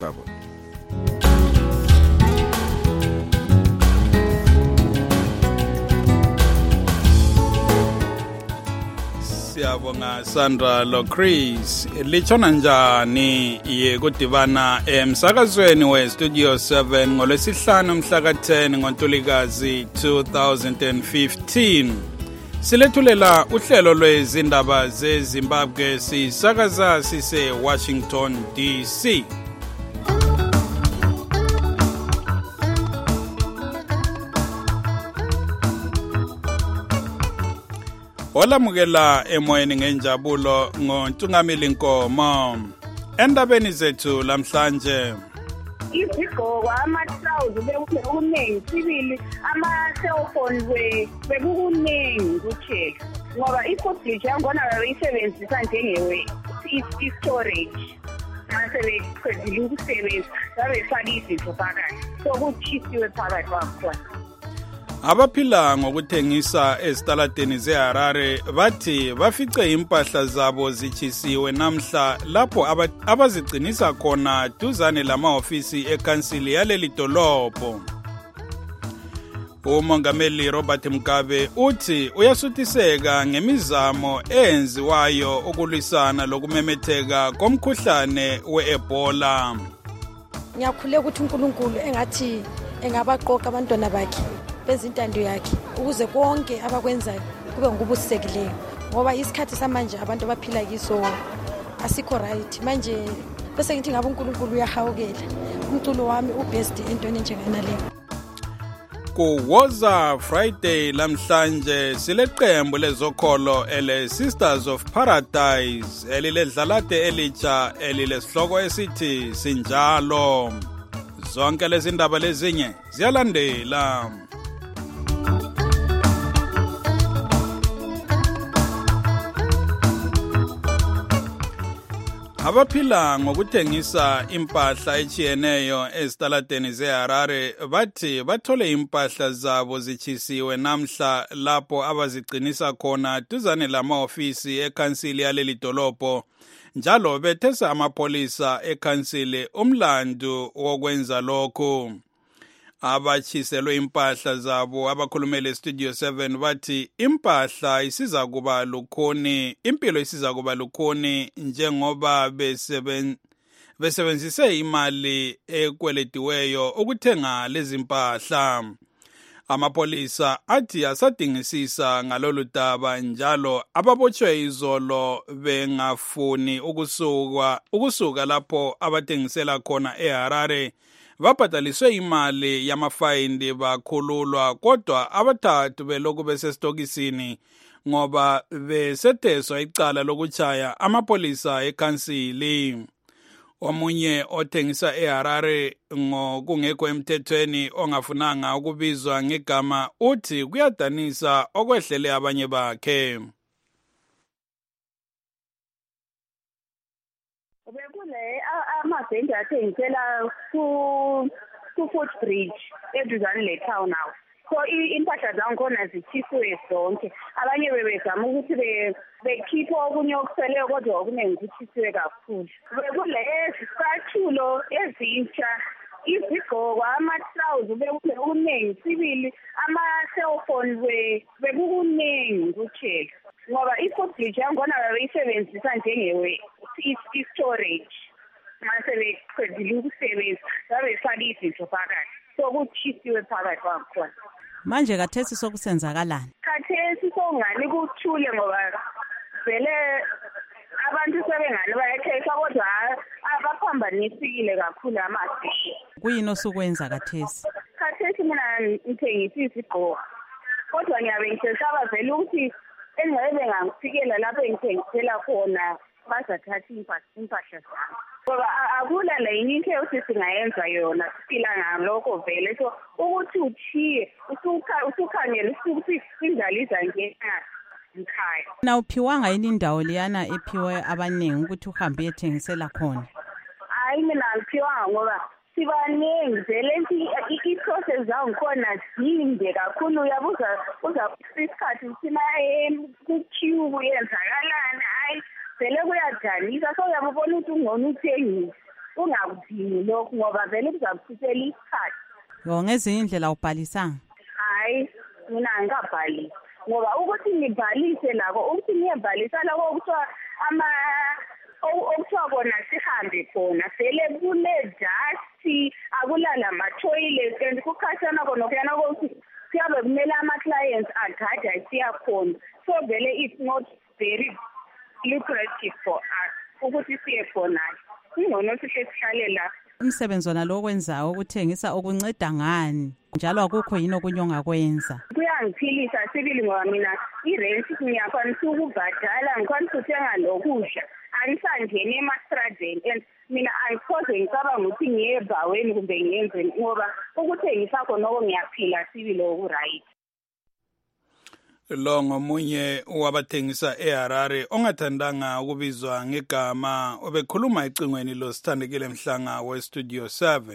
Babo. Siyabonga Sandra lo Chris. Lichona njani yekudibana emsakazweni we-Studio 7 ngolwesihlanu mhla ka-10 ngoNtulikazi 2015. Silethulela uhlelo lwezindaba zeZimbabwe sisakaza sise Washington DC. Olamukela emoyeni ngenjabulo ngoNtungamili Nkomo. Endabeni zethu lamhlanje. Izigqoko ama-trousers bekukuningi sibili ama-cellphone bekukuningi kuthela ngoba i-footage yangona babeyisebenzisa njengewe i-storage mase beqedile ukusebenza babefaka izinto phakathi so kuthisiwe phakathi kwakhona. Abaphila ngokuthengisa ezitaladeni zeHarare bathi bafice impahla zabo zichisiwe namhla lapho abazigcinisa khona duzane lamahofisi ekhansili yaleli dolobho. Umongameli Robert Mugabe uthi uyasuthiseka ngemizamo eyenziwayo ukulwisana lokumemetheka komkhuhlane we-Ebola. Ngiyakhuleka ukuthi uNkulunkulu engathi engabaqoqa abantwana bakhe bezintando yakhe ukuze konke abakwenzayo kube ngokubusisekileyo ngoba isikhathi samanje abantu abaphila kiso asikho right manje bese ngithi ngabe uNkulunkulu uyahawukela umculo wami ubest entweni njenganaleyo. Kuwoza Friday lamhlanje sileqembu lezokholo ele Sisters of Paradise eliledlalade elitsha elilesihloko esithi sinjalo. Zonke lezi ndaba lezinye ziyalandela. Abaphila ngokuthengisa impahla echiyeneyo ezitaladeni zeHarare bathi bathole impahla zabo zichisiwe namhla lapho abazigcinisa khona duzane lamahofisi ekhansili yaleli dolobho njalo bethesa amapolisa ekhansili umlandu wokwenza lokho. Abachiselwe impahla zabo abakhulumele Studio 7 bathi impahla isiza kuba lukhuni, impilo isiza kuba lukhuni njengoba besebenzise imali ekweletiweyo ukuthenga lezi mpahla. Amapolisa athi asadingisisa ngalolu daba njalo ababotshwe izolo bengafuni ukusuka lapho abathengisela khona eHarare babhadaliswe imali yamafayini bakhululwa kodwa abathathu beloku besesitokisini ngoba besetheswa icala lokuchaya amapolisa ekhansili. Omunye othengisa eHarare ngokungekho emthethweni ongafunanga ukubizwa ngegama uthi kuyadanisa okwehlele abanye bakhe. Amabhendi athengisela ku-footbridge eduzane le-town house so impahla zangikhona zithisiwe zonke abanye bebezama ukuthi bekhiphe okunye okuseleyo kodwa okuningi kuthisiwe kakhulu. Bekulezi zicathulo ezintsha izigqoko ama-trousers bekukuningi sibili ama-cellphone bekukuningi kuthela ngoba i-footage yangona babeyisebenzisa njengewe i-storage mase beqedile ukusebenza babefaka izinto phakathi so kuthisiwe phakathi kwakhona. Manje kathesi sokusenzakalani? Kathesi songani kuthule ngoba vele abantu sebengani bayathesa kodwa abaphambanisile kakhulu amasiko. Kuyini osukwenza kathesi? Kathesi mina ngithengisa izigqoko kodwa ngiyabe ngisesaba vele ukuthi engeke bengangifikela lapho engithengisela khona bazathatha impahla zami ngoba akula layini into yokuthi singayenza yona siphila ngalokho vele so ukuthi uthiye usukhangela ukuthi indlaliza ngena ngikhaya. Na uphiwanga yini indawo leyana ephiwe abaningi ukuthi uhambe ethengisela khona? Hayi mina ngiphiwanga ngoba sibaningi vele i-process zangikhona zinde kakhulu uyabuza isikhathi sina ku-queue yenzakalani hayi vele kuyadanisa so uyabona ukuthi ungona uthengisa ungakudingi lokhu ngoba vele kuzakuchithela isikhathi. Ngezinye indlela ubhalisanga? Hayi, mina angikabhalisi ngoba ukuthi ngibhalise lako ukuthi ngiyebhalisa lako okuthiwa okuthiwa kona sihambe khona vele kule-dust, akulala ama-toilet and kukhathana khona kuyana kokuthi kuyabe kumele ama-clients agade siya khona. So vele it's not very lucrative for us ukuthi siye khona. Ingcono sihle sihlale la. Umsebenzi wona lo kwenzayo ukuthengisa okunceda ngani njalo akukho yini okunye ongakwenza? Kuyangiphilisa sibili ngoba mina i-rent ngiyakwanisa ukubhadala, ngikwanisa ukuthenga lokudla, angisangeni emastradeni and mina angikhoze ngicabanga ukuthi ngiye ebhaweni kumbe ngiyenzeni ngoba ukuthengisa khonoko ngiyaphila sibili okuright. Lo ngomunye wabathengisa eHarare ongathandanga ukubizwa ngegama obekhuluma ecingweni lo Sithandekile Mhlanga weStudio 7.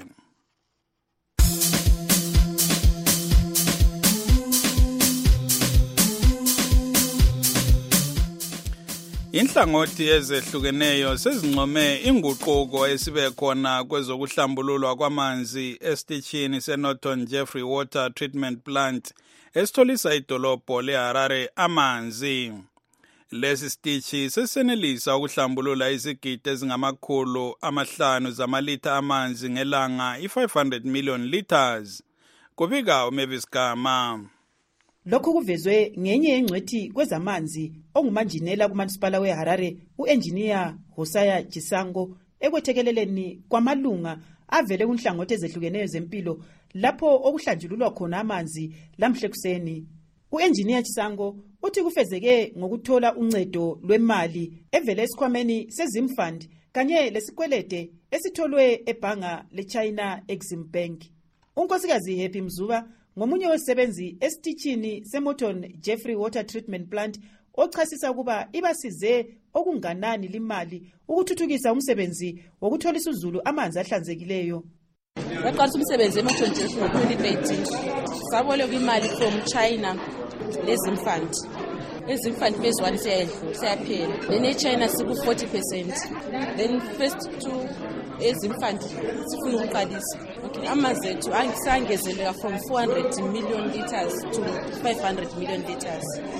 Inhlangothi ezehlukeneyo sezincome inguquko esibe khona kwezokuhlambululwa kwamanzi esitichini seNorton Jeffrey Water Treatment Plant esitholisa idolobho leHarare amanzi. Lesi sitichi sesenelisa ukuhlambulula izigidi ezingama500 zamalitha amanzi ngelanga, i-500 million liters. Kubika uMavis Gama. Lokhu kuvezwe ngenye yengcwethi kwezamanzi ongumanjinela kuManisipala weHarare uEngineer Hosaya Chisango ekwethekeleleni kwamalunga avele kunhlangothi ezehlukeneyo zempilo lapho okuhlanjululwa khona amanzi lamhle kuseni. Uengineer Chisango uthi kufezeke ngokuthola uncedo lwemali evele esikhwameni seZimfund kanye lesikwelede esitholwe ebhanga leChina Exim Bank. Unkosikazi Happy Mzuba ngomunye wesebenzi esitichini seMorton Jeffrey Water Treatment Plant ochasisa ukuba ibasize okunganani limali ukuthuthukisa umsebenzi wokutholisa uzulu amanzi ahlanzekileyo. Baqalisa umsebenzi eMorton Jeffrey ngo-2013. Saboleka imali from China leZimfund. EZimfund phase 1 siyaphela. Then eChina siku-40%. Then first 2 EZimfund sifuna ukuqalisa. Okay, amanzi ethu angisangezeleka from 400 million liters to 500 million liters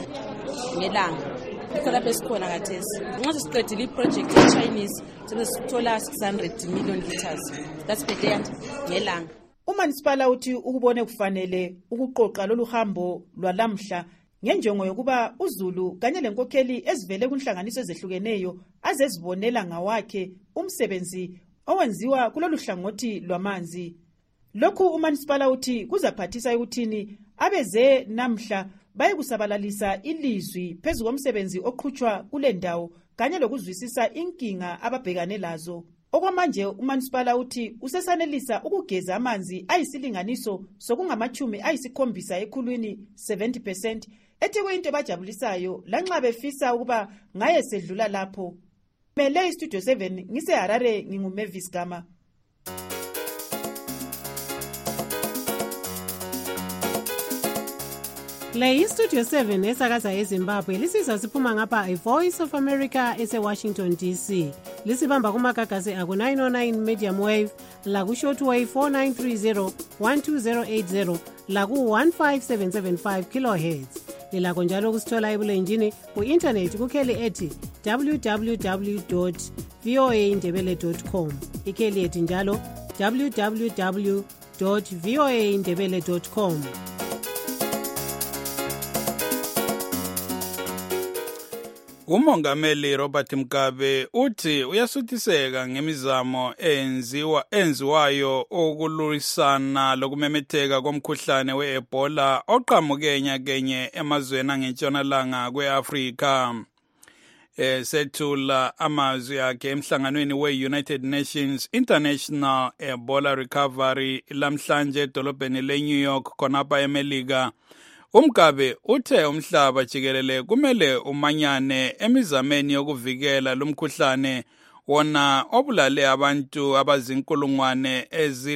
ngelanga. Ikho lapho esikhona kathesi. Nxa sesiqedile iproject ye-Chinese sesithola 600 million liters. That's per day ngelanga. Umanisipala uthi ukubone kufanele ukuqoqa lolu hambo lwalamhla ngenjongo yokuba uzulu kanye lenkokheli ezivele kunhlanganiso ezehlukeneyo azezibonela ngawakhe umsebenzi owenziwa kulolu hlangothi lwamanzi. Lokhu umanisipala uthi kuzaphathisa ekuthini abeze namhla bayekusabalalisa ilizwi phezu komsebenzi oqhutshwa kule ndawo kanye lokuzwisisa inkinga ababhekane lazo. Okwamanje umanisipala uthi usesanelisa ukugeza amanzi ayisilinganiso sokungamachumi ayisikhombisa ekhulwini 70%, ethi kuyinto bajabulisayo lanxa befisa ukuba ngaye sedlula lapho. Mele iStudio 7 ngiseHarare nginguMavis Gama. Le iStudio 7 esakaza eZimbabwe lisizwa siphuma ngapha iVoice of America eseWashington DC. Lisibamba kumagagasi aku-909 medium wave, laku-shortwave 4930 12080, laku-15775 kilohertz. Lilakho njalo kusithola ebulenjini ku-internet kukheli ethi www.voaindebele.com. Ikheli ethi njalo www.voaindebele.com. Umongameli Robert Mugabe uthi uyasuthiseka ngemizamo enziwayo ukulwisana lokumemetheka komkhuhlane we-Ebola oqhamuke nyakenye emazweni angentshonalanga kwe-Afrika. Sethula amazwi akhe emhlanganweni we-United Nations International Ebola Recovery lamhlanje edolobheni le-New York khonapha eMelika. Mugabe uthe umhlaba jikelele kumele umanyane emizameni yokuvikela lumkhuhlane wona obulale abantu abazinkulungwane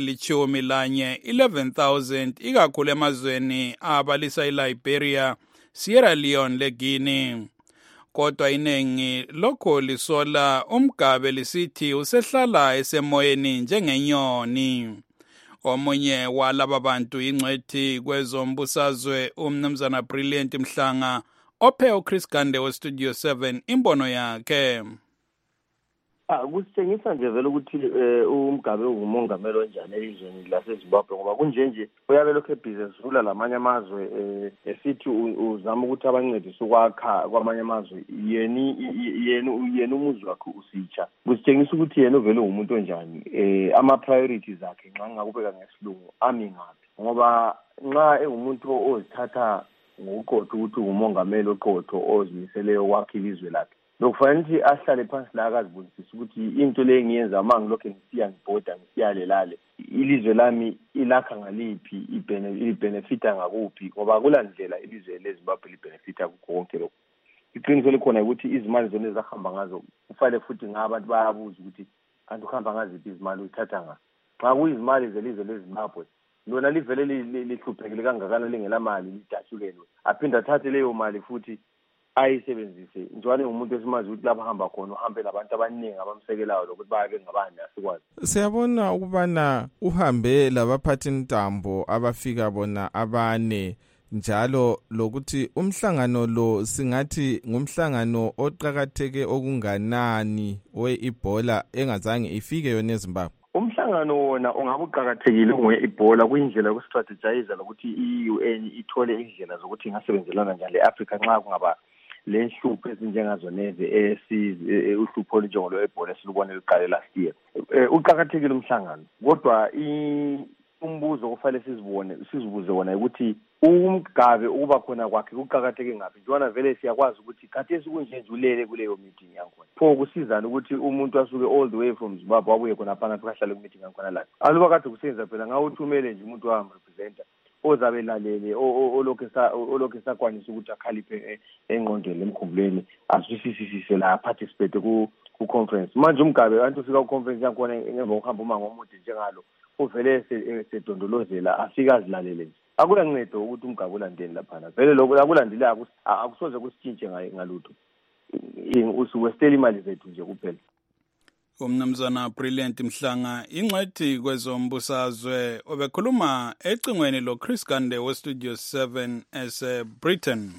ezili-11,000 ikakhulu emazweni abalisa iLiberia, Sierra Leone leGuinea. kodwa iningi lokho lisola uMgabe lisithi usehlala esemoyeni njengenyoni. Omunye walaba bantu ingcwethi kwezombusazwe umnumzana Brilliant Mhlanga ophe uChris Gande weStudio 7 imbono yakhe. Kusitshengisa nje vele ukuthi uMgabe ungumongameli onjani elizweni laseZimbabwe ngoba kunje uyabe lokho ebhizinisi rula lamanye amazwe esithi uzama ukuthi abancedise ukwakha kwamanye amazwe yena umuzi wakhe usitsha. Kusitshengisa ukuthi yena uvele umuntu onjani ama priorities akhe nxa ngakubeka ngesilungu ami ngaphi ngoba nxa engumuntu ozithatha ngokuqotho ukuthi ungumongameli oqotho ozimiseleyo ukwakha ilizwe lakhe lokufanele ukuthi ahlale phansi la akazibuzisisa ukuthi into le engiyenza uma ngilokho ngisiya ngibhoda ngisiyalelale ilizwe lami ilakha ngaliphi ibenefita ngakuphi ngoba kulandlela ilizwe leZimbabwe libenefita kukho konke lokho. Iqiniso likhona ukuthi izimali zona ezahamba ngazo kufanele futhi ngabantu bayabuza ukuthi kanti uhamba ngaziphi izimali uyithatha nga xa kuyizimali zelizwe leZimbabwe lona livele lihluphekile kangakana lingelamali lidatshukelwe aphinda athathe leyo mali futhi ayisebenzise njalo umuntu esimazi ukuthi lapha hamba khona uhambe nabantu abaningi abamsekelayo lokuthi babe ngabani asikwazi. Siyabona ukubana uhambe labaphathintambo abafika bona abane njalo lokuthi umhlangano lo singathi ngumhlangano oqhakatheke okunganani weibhola engazange ifike yona eZimbabwe. Umhlangano wona ungabuqhakathekile ngoibhola kuyindlela yokustrategize lokuthi iUN ithole indlela zokuthi ingasebenzelana njalo leAfrica nxa kungaba lenhlupho ezinjengazo neze uhlupho olunjengolo ebhola silubone liqale last year. Uqhakathekile umhlangano kodwa umbuzo kufanele sizibuze wona ukuthi uMgabe ukuba khona kwakhe kuqhakatheke ngaphi njalo vele siyakwazi ukuthi khathesi kunje ulele kuleyo meeting yakhona pho kusizana ukuthi umuntu asuke all the way from Zimbabwe abuye khona phana ahlale ku meeting yakhona la aluba kade kusenza phela ngawuthumele nje umuntu wami representer ozabe lalele olokho sakwanisa ukuthi akhaliphe engqondweni emkhumbulweni asisisise la participate ku conference. Manje uMgabe abantu ufika ku conference yakhona ngemva ukuhamba umango omude njengalo uvele sedondolozela afika azilalele nje akulancedo ukuthi uMgabe ulandele laphana vele lokho akulandile akusoze kusitshintshe ngalutho usuke stela imali zethu nje kuphela. Umnumzana Brilliant Mhlanga ingcwethi kwezombusazwe obekhuluma ecingweni loChris Gande weStudio 7 eseBritain.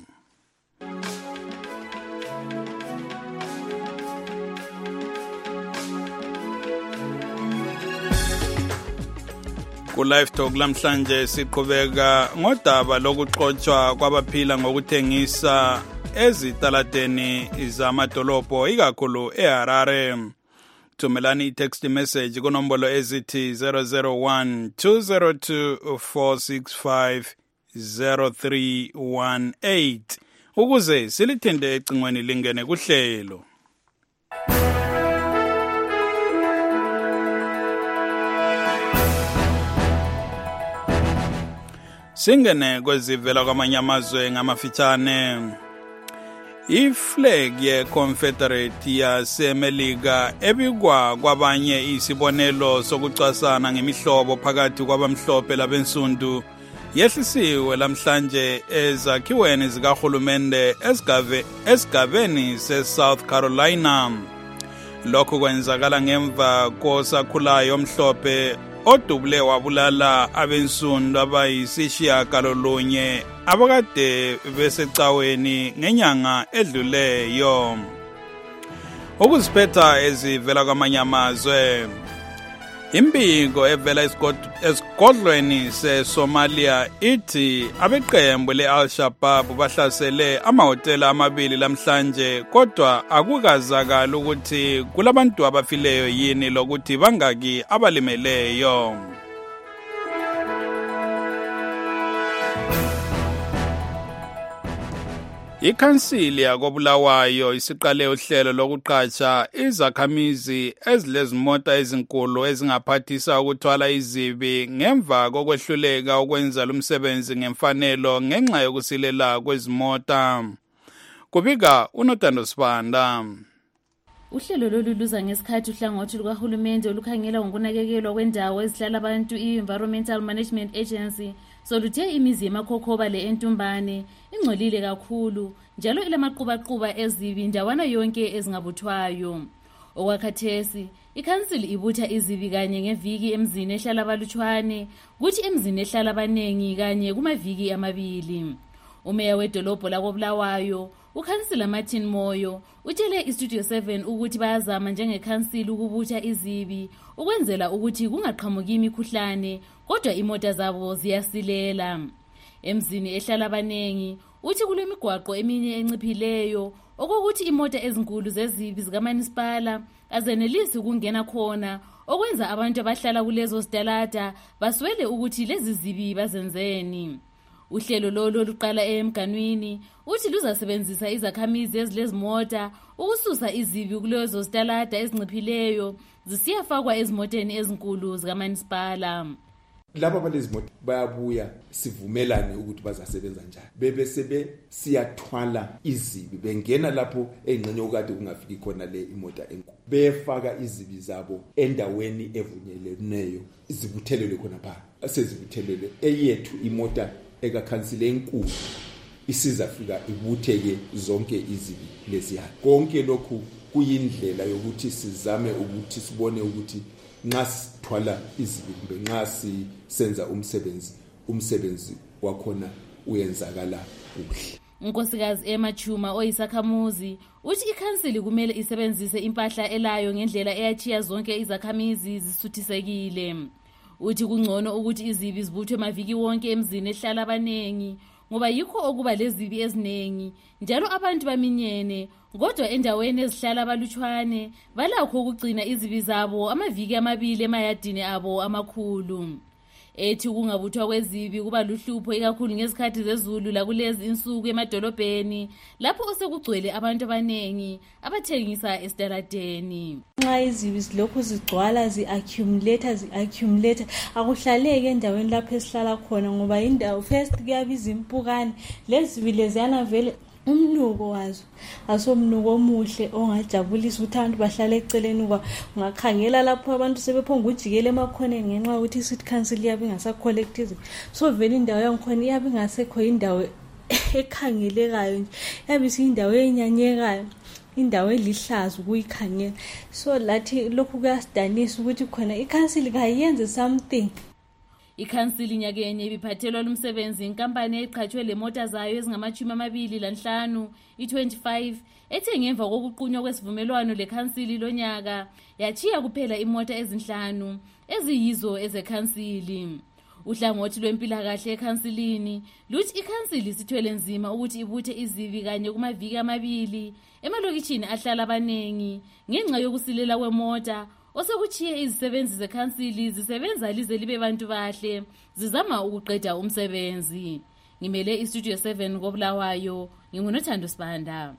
Ku-Live Talk lamhlanje siqhubeka ngodaba lokuxotshwa kwabaphila ngokuthengisa ezitaladeni zamadolobho ikakhulu eHarare. Thumelani i-text message kunombolo ezithi 001 202 465 0318 ukuze silithinde ecingweni lingene kuhlelo. Singene kwezivela kwamanye amazwe ngamafitshane. Iflag ye-Confederate yaseMelika ebikwa kwabanye isibonelo sokucwasana ngemihlobo phakathi kwabamhlophe labensundu yehlisiwe lamhlanje ezakhiweni zikahulumende esigabeni se-South Carolina. Lokhu kwenzakala ngemva kosakhulayo omhlophe odubule wabulala abensundu abayisishiyagalolunye abakade besecaweni ngenyanga edluleyo. Ukuziphetha ezivela kwamanye amazwe. Imbiko evela esigodlweni seSomalia ithi abeqembu le-Al-Shabaab bahlasele amahhotela amabili lamhlanje kodwa akukazakala ukuthi kulabantu abafileyo yini lokuthi bangaki abalimeleyo. Ikhansili yakobulawayo isiqale uhlelo lokuqatsha izakhamizi ezilezimota ezinkulu ezingaphathisa ukuthwala izibi ngemva kokwehluleka ukwenza lumsebenzi ngemfanelo ngenxa yokusilela kwezimota. Kubika uNotando Sibanda. Uhlelo lolu luza ngesikhathi uhlangothi lukahulumende olukhangela ngokunakekelwa kwendawo ezihlala abantu i-Environmental Management Agency soluthe imizi yemakhokhoba le entumbane ingcolile kakhulu njalo ilamaqubaqhuba ezibi ndawana yonke ezingabuthwayo. Okwakhathesi ikhansili ibutha izibi kanye ngeviki emzini ehlala abalutshwane kuthi emzini ehlala abanengi kanye kumaviki amabili. Umeya wedolobho lakoBulawayo ukhansila Martin Moyo utshele iStudio 7 ukuthi bayazama njengekhansili ukubutha izibi ukwenzela ukuthi kungaqhamuki imikhuhlane kodwa imota zabo ziyasilela. Emzini ehlala abanengi uthi kulemigwaqo eminye enciphileyo okokuthi imota ezinkulu zezibi zikaManisipala azenelisi ukungena khona okwenza abantu abahlala kulezo zitalada baswele ukuthi lezi zibi bazenzeni. Uhlelo lolo luqala emganwini uthi luzasebenzisa izakhamizi ezilezimota ukususa izibi kulezo zitalada ezinciphileyo zisiyafakwa ezimoteni ezinkulu zikaManisipala. Laba balezimoto bayabuya sivumelane ukuthi bazasebenza njani. Bebe siyathwala izibi bengena lapho engcenye ukade kungafiki khona le imota enkulu. Befaka izibi zabo endaweni evunyeleneyo izibuthelele khona pha. Sezibuthelele eyethu imota ekakhansile enkulu isizafika ibutheke zonke izibi leziya. Konke lokhu kuyindlela yokuthi sizame ukuthi sibone ukuthi nxa sithwala izibi kumbe nxa sisenza umsebenzi wakhona uyenzakala kuhle. Unkosikazi Emma Chuma oyisakhamuzi uthi ikhansili kumele isebenzise impahla elayo ngendlela eyachiya zonke izakhamizi zisuthisekile. Uthi kungcono ukuthi izibi zibuthwe maviki wonke emzini ehlala abanengi ngoba yikho okuba lezibi ezinengi njalo abantu baminyene kodwa endaweni ezihlala abalutshwane balakho ukugcina izibi zabo amaviki amabili emayadini abo amakhulu. Ethi kungabuthwa kwezibi kuba luhlupho ikakhulu ngezikhathi zezulu la kulezi insuku emadolobheni lapho osekugcwele abantu abanengi abathengisa esitaladeni. Nxa izibi zilokhu zigcwala zi-accumulate akuhlaleki endaweni lapho esihlala khona ngoba indawo first kuyabiza impukane lezibi leziyana vele umnuko wazo asomnuko omuhle ongajabulisa ukuthi abantu bahlale eceleni ungakhangela lapho abantu sebephonga ujikela emakhoneni ngenxa ukuthi city council iyabe ingasakholektize so vele indawo yangikhona iyabe ingasekho indawo ekhangelekayo nje yabe isiyindawo enyanyekayo indawo elihlaza ukuyikhangela so lathi lokhu kuyasidanisa ukuthi khona ikhansili kayenze something. Ikhansili nyakenye ibiphathelwa lumsebenzi inkampani eqhatshwe lemota zayo ezingama-25 i-25 ethe ngemva kokuqunywa kwesivumelwano lekhansili lonyaka yachiya kuphela imota ezinhlanu eziyizo ezekhansili. Uhlangothi lwempilakahle ekhansilini luthi ikhansili sithwele nzima ukuthi ibuthe izibi kanye kumaviki amabili emalokitshini ahlala abanengi ngenxa yokusilela kwemota osekuchiye izisebenzi zekhansili zisebenza lize libe bantu bahle zizama ukuqeda umsebenzi. Ngimele iStudio 7 koBulawayo ngingunothando Sibanda.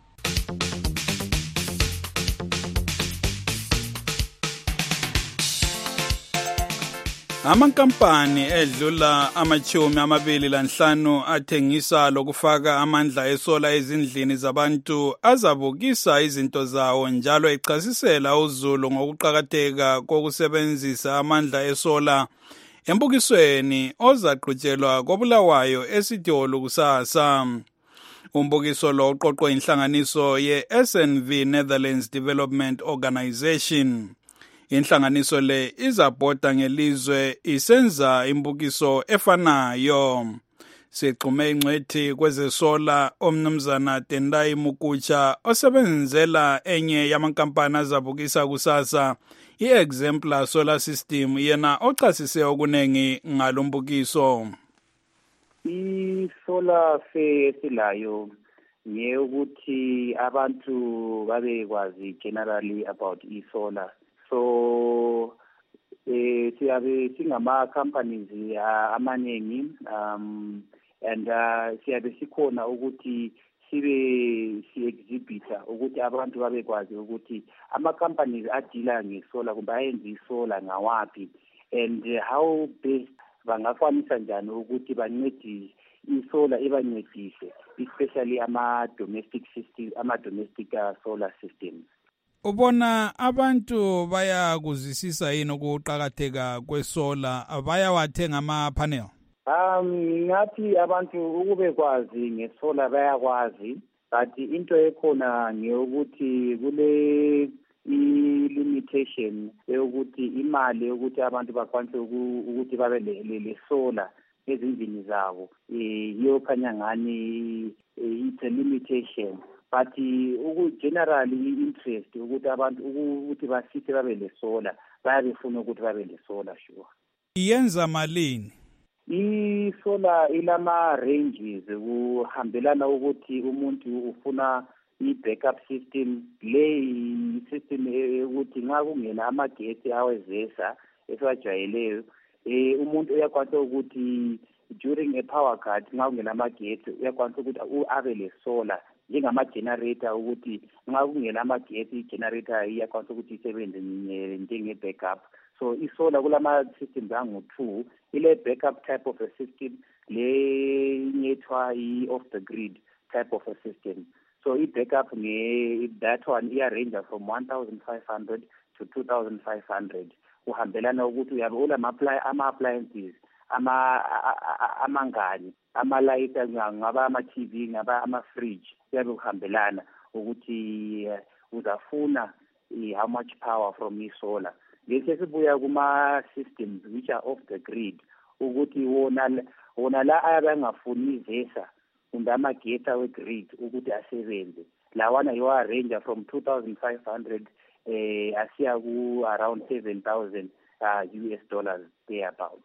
Amankampani edlula ama-25 athengisa lokufaka amandla esola ezindlini zabantu azabukisa izinto zawo njalo echasisela uzulu ngokuqakatheka kokusebenzisa amandla esola embukisweni ozaqhutshelwa koBulawayo eSitolo kusasa. Umbukiso lo uqoqwe inhlanganiso ye-SNV Netherlands Development Organization. Inhlanganiso le izabhoda ngelizwe isenza imbukiso efanayo. Siqume ingcwethi kwezesola omnumzana Tendai Mukucha osebenzela enye yamankampani azabukisa kusasa i-Exemplar Solar System yena ochasise okunengi ngalombukiso. I-solar esilayo ngeyokuthi abantu babekwazi generally about i-solar. So siyabe singama companies amaningi and siyabe sikhona ukuthi si-exhibita ukuthi abantu babekwazi ukuthi ama companies adila ngesolar kumbe ayenza isolar ngawaphi and how best bangakwanisa njani ukuthi bancedise isolar ibancedise especially ama-domestic solar systems. Ubona abantu bayakuzwisisa yini ukuqhakatheka kwesola bayawathenga ama panel? ngathi abantu ukube kwazi ngesola bayakwazi, but into ekhona ngeyokuthi kule i-limitation yokuthi imali yokuthi abantu bakwanise ukuthi babe le solar ezindlini zabo yiyo khanya ngani it's a limitation, but generally i-interest ukuthi abantu ukuthi basithe babe le solar bayabefuna ukuthi babe le solar sure. Iyenza malini? I-solar ilama ranges kuhambelana ukuthi umuntu ufuna i-backup system, le system ukuthi nxa kungena amagetsi awezesa esiwajwayeleyo, umuntu uyakwanisa ukuthi during a power cut nxa kungena amagetsi uyakwanisa ukuthi abe le solar njengama-generator, ukuthi nxa kungena amagetsi i-generator iyakwanisa ukuthi isebenze njenge-backup. So isolar kulama-systems angu-2, ile backup type of a system, le inyethwa i-off the grid type of a system. So i-backup that one iya-range from 1,500 to 2,500. Uhambelana ukuthi uyabe ama-appliances, amangani, ama-light, ngaba ama-TV, ngaba ama-fridge, uyabe uhambelana ukuthi uzafuna how much power from i-solar. Bese sibuya kuma-systems which are off the grid, ukuthi wona la ayabangafuni izesa kumbe amagetsi we-grid ukuthi asebenze. Lawana yiwo arrange from 2,500 asiya ku-around 7,000 US dollars thereabout.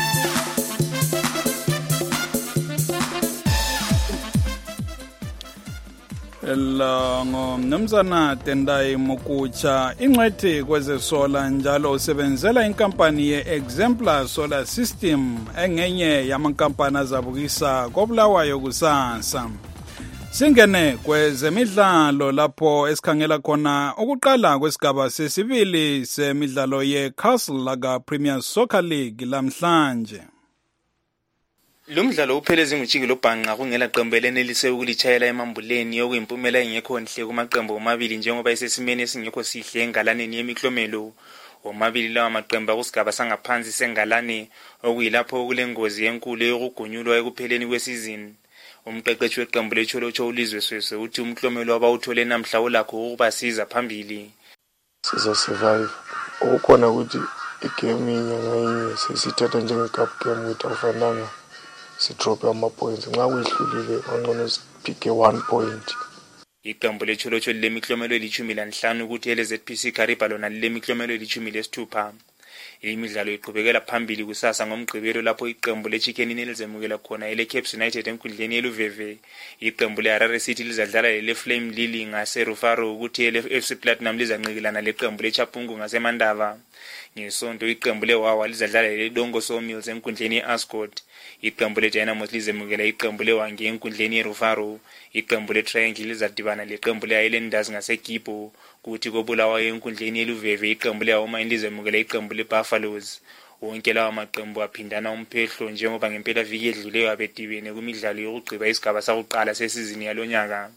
Mnumzana Tendai Mukucha, ingcwethi kwezesola njalo usebenzela inkampani ye-Exemplar Solar System engenye yamankampani azabukisa koBulawayo kusasa. Singene kwezemidlalo lapho esikhangela khona ukuqala kwesigaba sesibili semidlalo ye-Castle Laga Premier Soccer League lamhlanje. Lumdlalo uphele zingutshiki lobhanqa kungela qembu elenelise ukulitshayela emambuleni okuyimpumela engekho nhle kumaqembu omabili njengoba isesimeni esingekho sihle engalaneni yemiklomelo. Omabili lawa maqembu kusigaba sangaphansi sengalane okuyilapho kulengozi enkulu yokugunyulwa ekupheleni kwesizini. Umqeqeshi weqembu leCholocho uLizwe Seswe uthi umklomelo abawuthole namhla ulakho ukubasiza phambili. Siza survive ukukhona ukuthi igame ngayinye sisithatha njenge-cup game ukuthi awufananga sidrope ama-points nxa kuyihlulile ngcono siphike 1 point. Iqembu leCholocho lilemiklomelo eli-15 ukuthi ele-ZPC Kariba lona lilemiklomelo eli-16. Imidlalo iqhubekela phambili kusasa ngomgqibelo lapho iqembu leChicken elizemukela khona ele-Caps United enkundleni yeLuveve. Iqembu le-Harare City lizadlala le-Flame Lily ngase-Rufaro ukuthi ele-FC Platinum lizanqikilana leqembu leChapungu ngaseMandava. Ngesonto iqembu leWawa lizadlala le-Dongo Sawmills enkundleni ye-Ascot. Iqembu le-Dynamos lizemukela iqembu leWangi enkundleni ye-Rufaro. Iqembu le-Triangle lizadibana leqembu le-Islanders ngaseGibo. Kuthi koBulawayo enkundleni yeLuveve iqembu le-Homa lizemukela iqembu le-Buffaloes. Wonke lawa maqembu aphindana umphehlo njengoba ngempela viki edluleyo abedibene kumidlalo yokugciba isigaba sakuqala sesizini yalonyaka.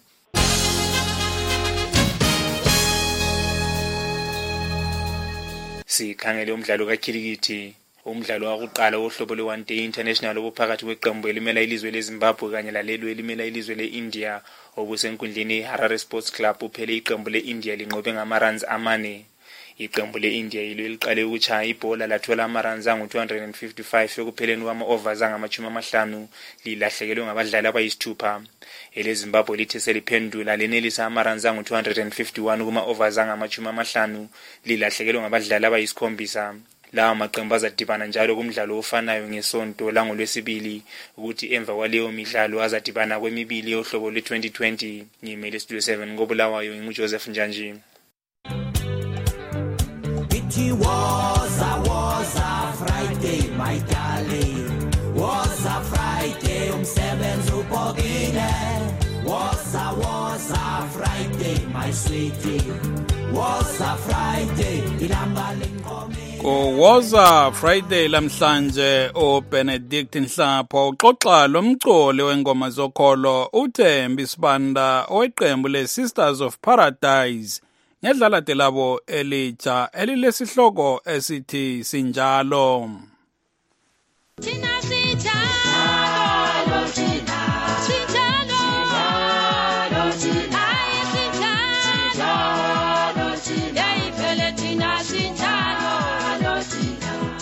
Sikhangele umdlalo kakhilikithi. Umdlalo wakuqala wohlobo lwe-One Day International obuphakathi kweqembu elimela ilizwe leZimbabwe kanye lalelo elimela ilizwe le-India obusenkundleni yeHarare Sports Club uphele iqembu le-India linqobe ngama-runs 4. Iqembu le-India yilo eliqale ukuchaya ibhola lathola ama-runs angu-255 ekupheleni kwama-overs angama-50 lilahlekelwe ngabadlali abayisithupha. EleZimbabwe lithe seliphendula lenelisa ama-runs angu-251 kuma-overs angama-50 lilahlekelwe ngabadlali abayisikhombisa. Lawa maqembu azadibana njalo kumdlalo ofanayo ngesonto langoLwesibili ukuthi emva kwaleyo midlalo azadibana kwemibili yohlobo lwe-2020. Ngimele Studio 7 koBulawayo nginguJoseph Njanji. It was a Friday, my darling. Was a Friday, umsebenzi ubhokile. Was a Friday, my sweetie. Was a Friday, ilanga lenkomi. Woza Friday lamhlanje uBenedict Nhlapho uxoxa lomculi wengoma zokholo uThembi Sibanda oweqembu leSisters of Paradise ngedlala delabo elitsha elilesihloko esithi sinjalo. Thina sitha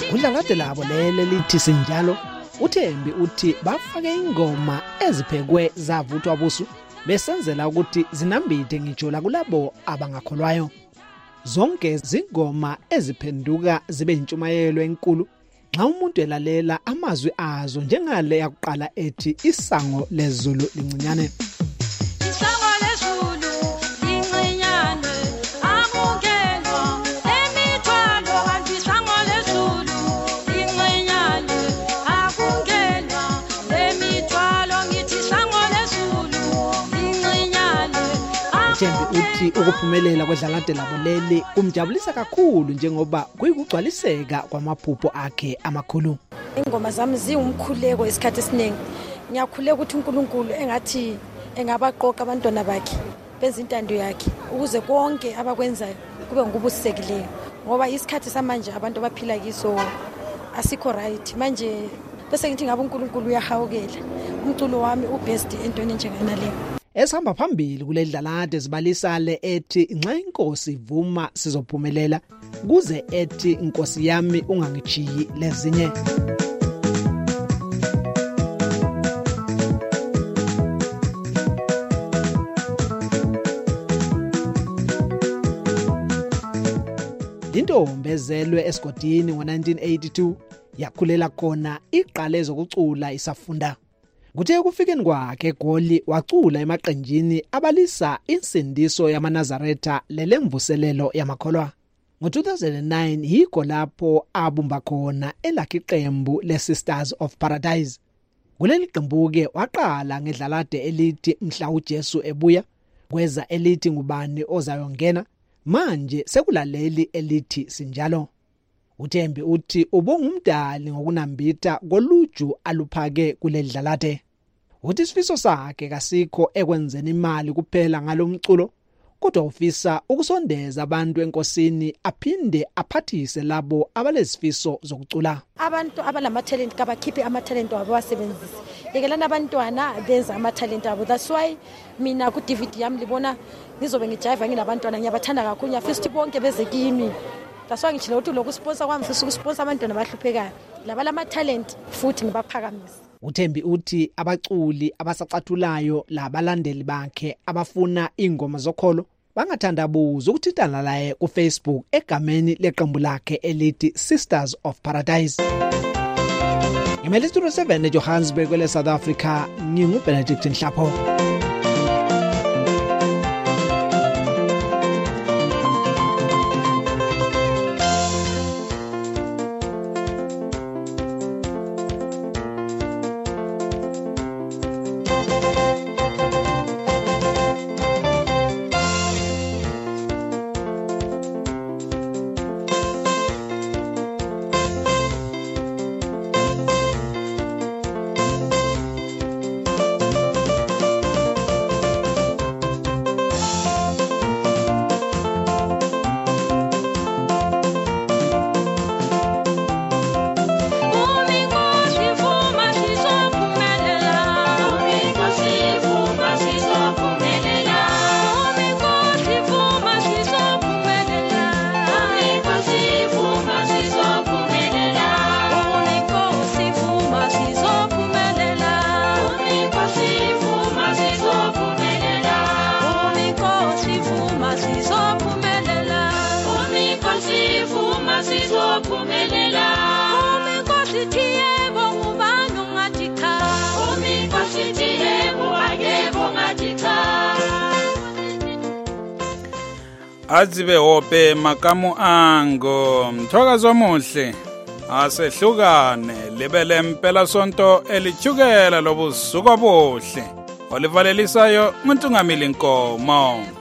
Kudlalade labo lele lithi sinjalo uThembi uthi bafake ingoma eziphekwe zavuthwa busu besenzela ukuthi zinambithe ngitshola kulabo abangakholwayo. Zonke zingoma eziphenduka zibe intshumayelo enkulu nxa umuntu elalela amazwi azo njengale yakuqala ethi isango lezulu lincinyane. Isango lezulu lincinyane akungelwa emithwalo kanti isango lezulu lincinyane akungelwa emithwalo ngithi isango lezulu lincinyane. Thembi uthi ukuphumelela kwedlalade labo leli kumjabulisa kakhulu njengoba kuyikugcwaliseka kwamaphupho akhe amakhulu. Ingoma zami ziwumkhuleko isikhathi esiningi. Ngiyakhuleka ukuthi uNkulunkulu engathi engabaqoqa abantwana bakhe benza intando yakhe ukuze konke abakwenzayo kube ngubusisekileyo ngoba isikhathi samanje abantu abaphila kiso asikho right manje bese ngithi ngabe uNkulunkulu uyahawukela umculo wami ubest entweni njenganaleyo. Esihamba phambili kuledlalade zibalisale ethi nxa inkosi ivuma sizophumelela kuze ethi inkosi yami ungangichiyi lezinye. Intombi ezelwe esigodini ngo-1982 yakhulela khona iqale zokucula isafunda. Kuthe kufikeni kwakhe eGoli wacula emaqenjini abalisa insindiso yamaNazaretha lelemvuselelo yamakholwa. Ngo-2009 yikho lapho abumba khona elakhe iqembu leSisters of Paradise. Kuleli qembu-ke waqala ngedlalade elithi mhla uJesu ebuya, kweza elithi ngubani ozayongena, manje sekulaleli elithi sinjalo. uThembi uthi ubongumdali ngokunambitha koluju aluphake kuleli dlalade. Uthi isifiso sakhe kasikho ekwenzeni imali kuphela ngalomculo, kodwa ufisa ukusondeza abantu enkosini aphinde aphathise labo abalezifiso zokucula. Abantu abalamatalent kabakhiphe amatalent abo basebenzise. Yekelana abantwana benza amatalent abo. That's why mina ku DVD yami libona ngizobe ngijiva nginabantwana ngiyabathanda kakhulu ngiyafisa bonke beze kimi. That's why ngichile ukuthi lokusponsor kwami ngifisa ukusponsor abantwana abahluphekayo. Laba lamatalent futhi ngibaphakamisa. uThembi uthi abaculi abasacathulayo labalandeli bakhe abafuna ingoma zokholo bangathandabuza ukuthintana laye ku Facebook egameni leqembu lakhe elithi Sisters of Paradise. Imele Studio 7 eJohannesburg kwele South Africa, nginguBenedict Nhlapho. Azibe hope makamu ango mthokazo omuhle asehlukane libele impela sonto elichukela lobusuku obuhle olivalelisayo umuntu ngamili inkomo.